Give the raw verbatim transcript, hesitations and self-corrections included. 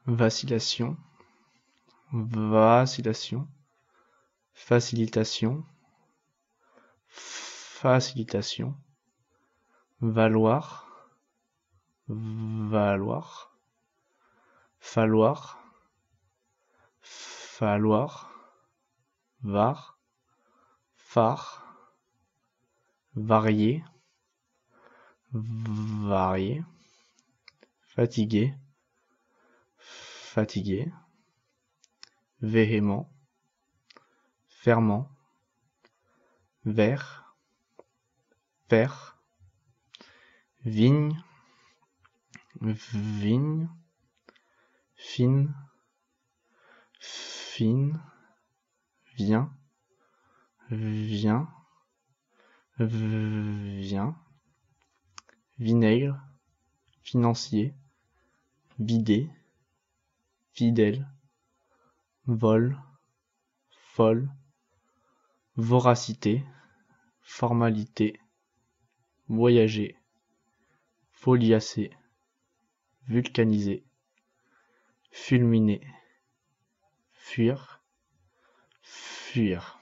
vacillation, vacillation, facilitation, facilitation, valoir, valoir, falloir, falloir, var, phare, varier, varier, fatigué, fatigué, véhément, fermant, vert, vert, vigne, vigne, fine, fine, vient, vient, vient, vinaigre, financier, vider, fidèle, vol, folle, voracité, formalité, voyager, foliacé, vulcaniser, fulminer, fuir, fuir.